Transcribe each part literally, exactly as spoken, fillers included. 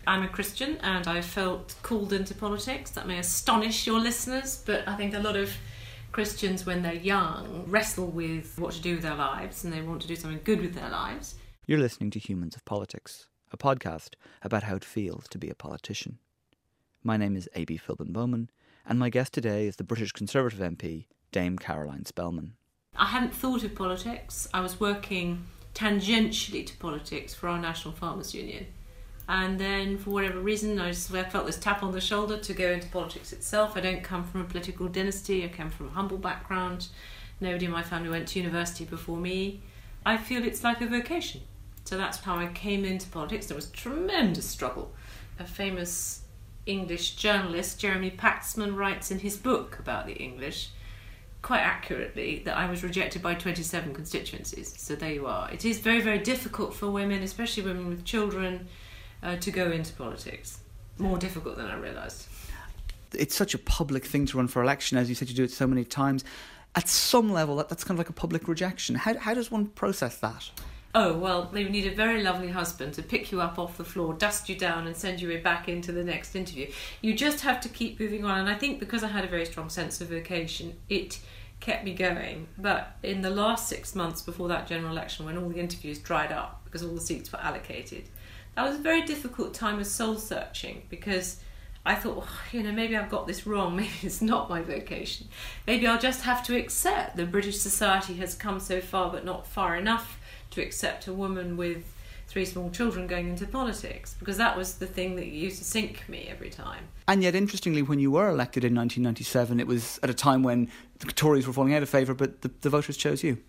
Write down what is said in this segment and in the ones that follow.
I'm a Christian and I felt called into politics. That may astonish your listeners, but I think a lot of Christians, when they're young, wrestle with what to do with their lives and they want to do something good with their lives. You're listening to Humans of Politics, a podcast about how it feels to be a politician. My name is A B Philbin Bowman, and my guest today is the British Conservative M P, Dame Caroline Spelman. I hadn't thought of politics. I was working tangentially to politics for our National Farmers Union. And then, for whatever reason, I just I felt this tap on the shoulder to go into politics itself. I don't come from a political dynasty. I come from a humble background. Nobody in my family went to university before me. I feel it's like a vocation. So that's how I came into politics. There was tremendous struggle. A famous English journalist, Jeremy Paxman, writes in his book about the English, quite accurately, that I was rejected by twenty-seven constituencies. So there you are. It is very, very difficult for women, especially women with children, Uh, to go into politics. More difficult than I realised. It's such a public thing to run for election, as you said, you do it so many times. At some level, that, that's kind of like a public rejection. How, how does one process that? Oh, well, they need a very lovely husband to pick you up off the floor, dust you down and send you back into the next interview. You just have to keep moving on. And I think because I had a very strong sense of vocation, it kept me going. But in the last six months before that general election, when all the interviews dried up because all the seats were allocated, that was a very difficult time of soul searching, because I thought, oh, you know, maybe I've got this wrong. Maybe it's not my vocation. Maybe I'll just have to accept that British society has come so far, but not far enough to accept a woman with three small children going into politics, because that was the thing that used to sink me every time. And yet, interestingly, when you were elected in nineteen ninety-seven, it was at a time when the Tories were falling out of favour, but the, the voters chose you.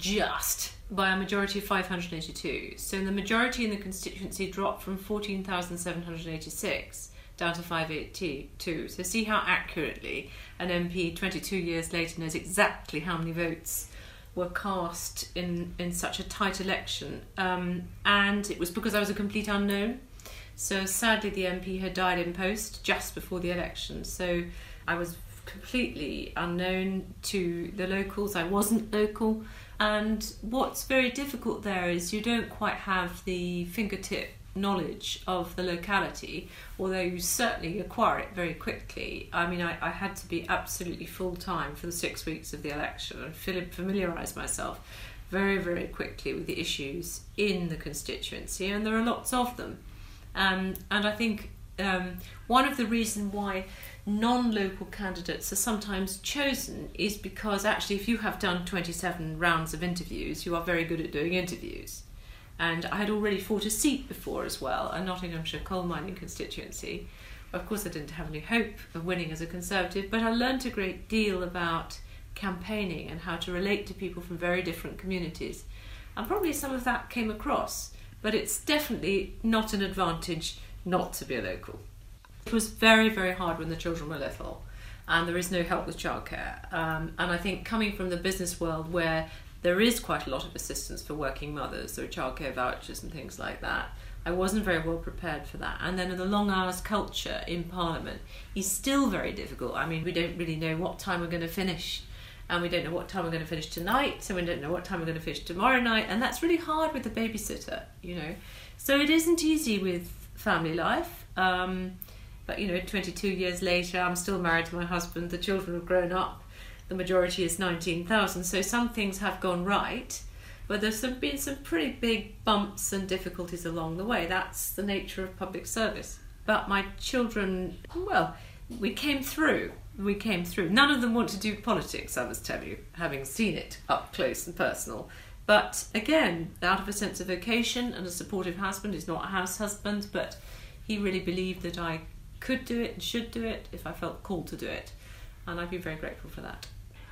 Just by a majority of five hundred eighty-two. So the majority in the constituency dropped from fourteen thousand seven hundred eighty-six down to five hundred eighty-two. So see how accurately an M P twenty-two years later knows exactly how many votes were cast in, in such a tight election. Um, and it was because I was a complete unknown. So sadly the M P had died in post just before the election. So I was completely unknown to the locals. I wasn't local. And what's very difficult there is you don't quite have the fingertip knowledge of the locality, although you certainly acquire it very quickly. I mean, I, I had to be absolutely full-time for the six weeks of the election and familiarise myself very, very quickly with the issues in the constituency, and there are lots of them. Um, and I think um, one of the reasons why non-local candidates are sometimes chosen is because actually if you have done twenty-seven rounds of interviews, you are very good at doing interviews. And I had already fought a seat before as well, a Nottinghamshire coal mining constituency. Of course I didn't have any hope of winning as a Conservative, but I learnt a great deal about campaigning and how to relate to people from very different communities. And probably some of that came across, but it's definitely not an advantage not to be a local. It was very, very hard when the children were little, and there is no help with childcare. Um, and I think coming from the business world, where there is quite a lot of assistance for working mothers, there are childcare vouchers and things like that, I wasn't very well prepared for that. And then the long hours culture in Parliament is still very difficult. I mean, we don't really know what time we're going to finish, and we don't know what time we're going to finish tonight, so we don't know what time we're going to finish tomorrow night, and that's really hard with the babysitter, you know. So it isn't easy with family life. Um, But, you know, twenty-two years later, I'm still married to my husband. The children have grown up. The majority is nineteen thousand. So some things have gone right. But there's some, been some pretty big bumps and difficulties along the way. That's the nature of public service. But my children, well, we came through. We came through. None of them want to do politics, I must tell you, having seen it up close and personal. But again, out of a sense of vocation and a supportive husband. He's not a house husband, but he really believed that I could do it and should do it if I felt called to do it, and I'd be very grateful for that.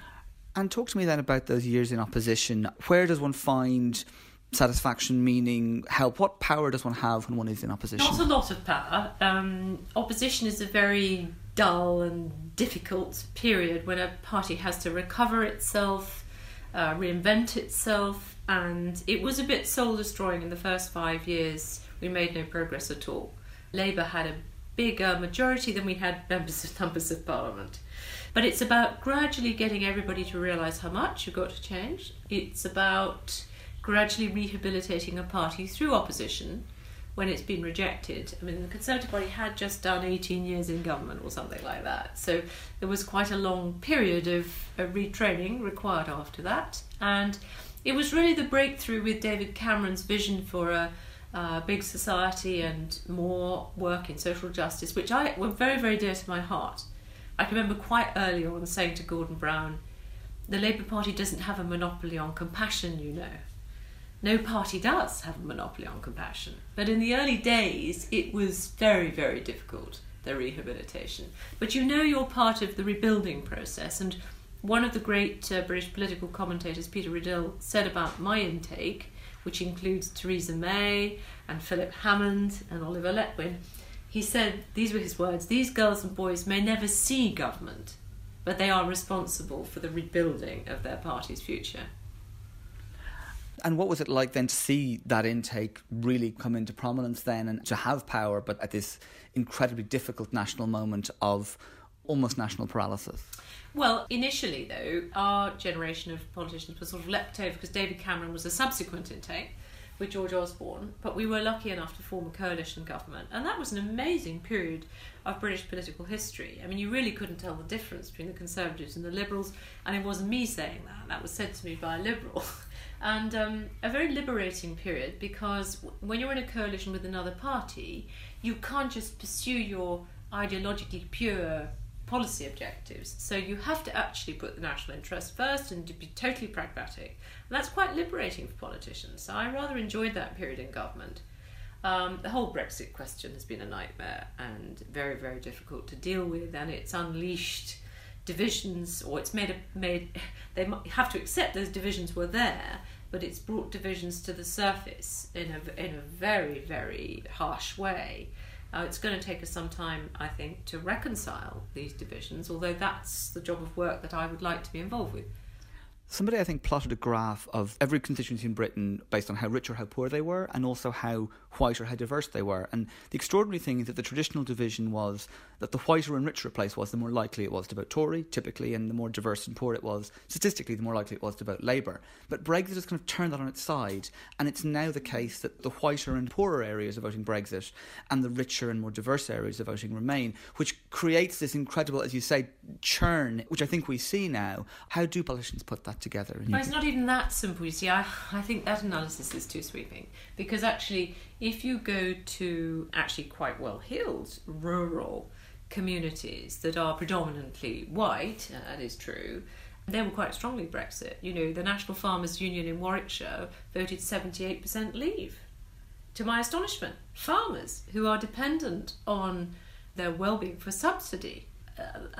And talk to me then about those years in opposition. Where does one find satisfaction, meaning, help? What power does one have when one is in opposition? Not a lot of power. Um, opposition is a very dull and difficult period when a party has to recover itself, uh, reinvent itself, and it was a bit soul-destroying in the first five years. We made no progress at all. Labour had a bigger majority than we had members of numbers of Parliament. But it's about gradually getting everybody to realise how much you've got to change. It's about gradually rehabilitating a party through opposition when it's been rejected. I mean, the Conservative Party had just done eighteen years in government or something like that. So there was quite a long period of, of retraining required after that. And it was really the breakthrough with David Cameron's vision for a, a big society and more work in social justice, which I were very, very dear to my heart. I can remember quite early on saying to Gordon Brown, the Labour Party doesn't have a monopoly on compassion, you know. No party does have a monopoly on compassion. But in the early days, it was very, very difficult, the rehabilitation. But you know you're part of the rebuilding process. And one of the great uh, British political commentators, Peter Riddell, said about my intake, which includes Theresa May and Philip Hammond and Oliver Letwin, he said, these were his words, these girls and boys may never see government, but they are responsible for the rebuilding of their party's future. And what was it like then to see that intake really come into prominence then and to have power, but at this incredibly difficult national moment of almost national paralysis? Well, initially, though, our generation of politicians was sort of leapt over because David Cameron was a subsequent intake with George Osborne, but we were lucky enough to form a coalition government, and that was an amazing period of British political history. I mean, you really couldn't tell the difference between the Conservatives and the Liberals, and it wasn't me saying that, that was said to me by a Liberal. And um, a very liberating period, because when you're in a coalition with another party, you can't just pursue your ideologically pure policy objectives. So you have to actually put the national interest first and to be totally pragmatic. And that's quite liberating for politicians. So I rather enjoyed that period in government. Um, the whole Brexit question has been a nightmare and very, very difficult to deal with, and it's unleashed divisions, or it's made a, made they have to accept those divisions were there, but it's brought divisions to the surface in a in a very, very harsh way. Uh, it's going to take us some time, I think, to reconcile these divisions, although that's the job of work that I would like to be involved with. Somebody, I think, plotted a graph of every constituency in Britain based on how rich or how poor they were, and also how white or how diverse they were. And the extraordinary thing is that the traditional division was that the whiter and richer a place was, the more likely it was to vote Tory, typically, and the more diverse and poor it was, statistically, the more likely it was to vote Labour. But Brexit has kind of turned that on its side, and it's now the case that the whiter and poorer areas are voting Brexit, and the richer and more diverse areas are voting Remain, which creates this incredible, as you say, churn, which I think we see now. How do politicians put that together? Well, it's not even that simple, you see. I, I think that analysis is too sweeping, because actually if you go to actually quite well-heeled rural communities that are predominantly white, uh, that is true, they were quite strongly Brexit. You know, the National Farmers Union in Warwickshire voted seventy-eight percent leave. To my astonishment, farmers who are dependent on their well-being for subsidy. Uh,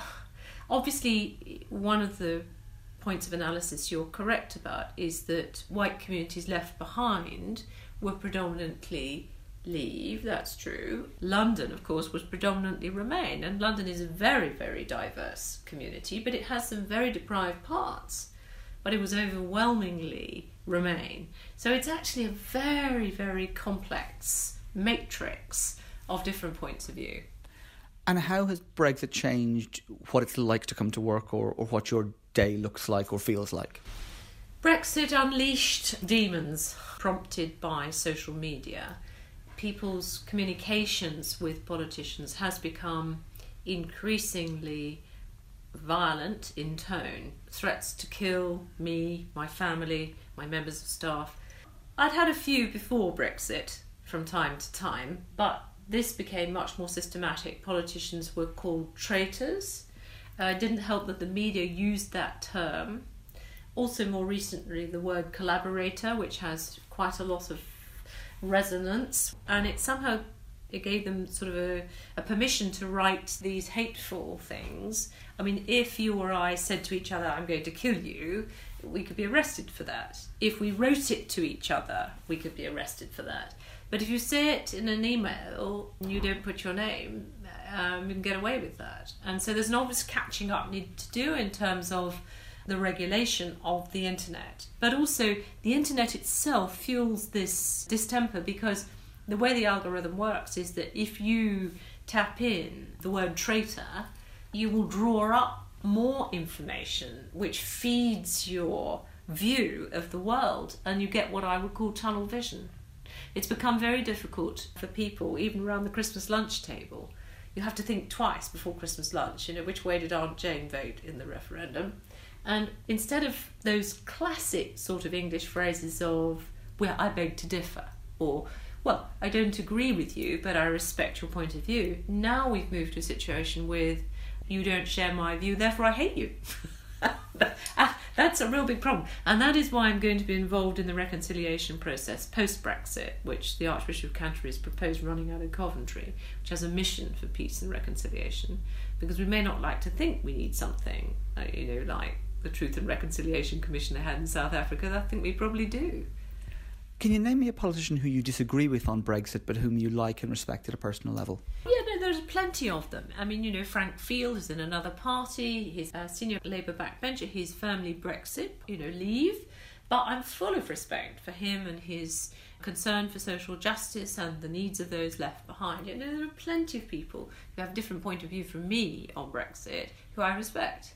obviously, one of the points of analysis you're correct about is that white communities left behind were predominantly Leave, that's true. London, of course, was predominantly Remain, and London is a very, very diverse community, but it has some very deprived parts, but it was overwhelmingly Remain. So it's actually a very, very complex matrix of different points of view. And how has Brexit changed what it's like to come to work, or, or what your day looks like or feels like? Brexit unleashed demons prompted by social media. People's communications with politicians has become increasingly violent in tone. Threats to kill me, my family, my members of staff. I'd had a few before Brexit from time to time, but this became much more systematic. Politicians were called traitors. Uh, it didn't help that the media used that term. Also, more recently, the word collaborator, which has quite a lot of resonance, and it somehow it gave them sort of a, a permission to write these hateful things. I mean, if you or I said to each other, I'm going to kill you, we could be arrested for that. If we wrote it to each other, we could be arrested for that. But if you say it in an email and you don't put your name, um, you can get away with that. And so there's an obvious catching up needed to do in terms of the regulation of the internet. But also, the internet itself fuels this distemper, because the way the algorithm works is that if you tap in the word traitor, you will draw up more information which feeds your view of the world, and you get what I would call tunnel vision. It's become very difficult for people, even around the Christmas lunch table. You have to think twice before Christmas lunch, you know, which way did Aunt Jane vote in the referendum? And instead of those classic sort of English phrases of, well, I beg to differ, or, well, I don't agree with you, but I respect your point of view. Now we've moved to a situation with, you don't share my view, therefore I hate you. That's a real big problem. And that is why I'm going to be involved in the reconciliation process post-Brexit, which the Archbishop of Canterbury has proposed running out of Coventry, which has a mission for peace and reconciliation, because we may not like to think we need something, uh, you know, like the Truth and Reconciliation Commission they had in South Africa. I think we probably do. Can you name me a politician who you disagree with on Brexit but whom you like and respect at a personal level? Yeah, no, there's plenty of them. I mean, you know, Frank Field is in another party. He's a senior Labour backbencher. He's firmly Brexit, you know, leave. But I'm full of respect for him and his concern for social justice and the needs of those left behind. You know, there are plenty of people who have a different point of view from me on Brexit who I respect.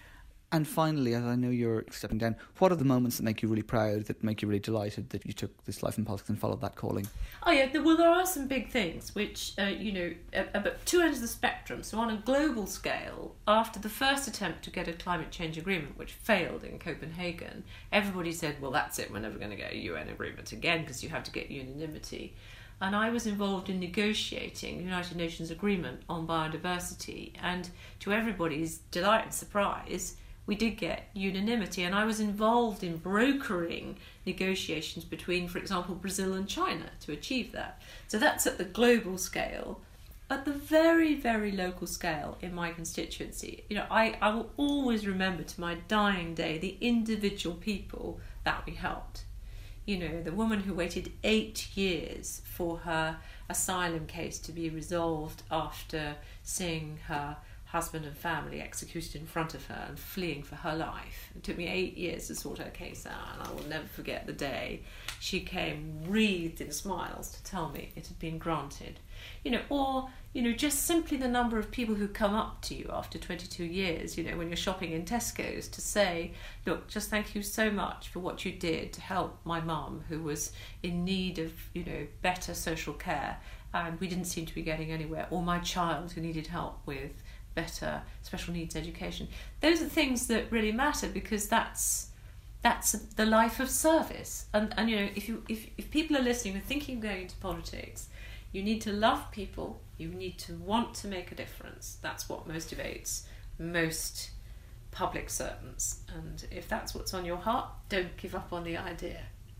And finally, as I know you're stepping down, what are the moments that make you really proud, that make you really delighted that you took this life in politics and followed that calling? Oh yeah, well there are some big things which, uh, you know, at two ends of the spectrum. So on a global scale, after the first attempt to get a climate change agreement, which failed in Copenhagen, everybody said, well that's it, we're never going to get a U N agreement again because you have to get unanimity. And I was involved in negotiating the United Nations agreement on biodiversity, and to everybody's delight and surprise, we did get unanimity, and I was involved in brokering negotiations between, for example, Brazil and China to achieve that. So that's at the global scale. At the very, very local scale in my constituency, you know, I, I will always remember to my dying day the individual people that we helped. You know, the woman who waited eight years for her asylum case to be resolved after seeing her husband and family executed in front of her and fleeing for her life. It took me eight years to sort her case out, and I will never forget the day she came wreathed in smiles to tell me it had been granted. You know, or, you know, just simply the number of people who come up to you after twenty-two years, you know, when you're shopping in Tesco's to say, look, just thank you so much for what you did to help my mum who was in need of, you know, better social care and we didn't seem to be getting anywhere, or my child who needed help with better special needs education. Those are things that really matter, because that's that's the life of service. And and you know, if you if, if people are listening and thinking of going into politics, you need to love people, you need to want to make a difference. That's what motivates most public servants. And if that's what's on your heart, don't give up on the idea.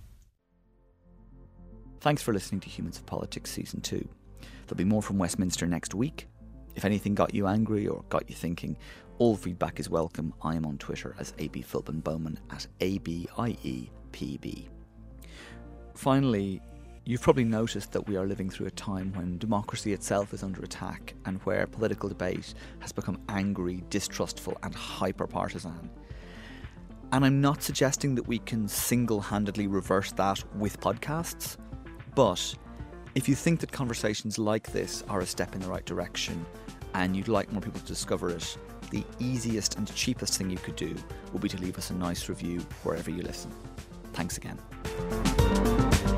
Thanks for listening to Humans of Politics Season two. There'll be more from Westminster next week. If anything got you angry or got you thinking, all feedback is welcome. I am on Twitter as A B Philbin Bowman at A B I E P B. Finally, you've probably noticed that we are living through a time when democracy itself is under attack and where political debate has become angry, distrustful and hyper-partisan. And I'm not suggesting that we can single-handedly reverse that with podcasts, but if you think that conversations like this are a step in the right direction and you'd like more people to discover it, the easiest and cheapest thing you could do would be to leave us a nice review wherever you listen. Thanks again.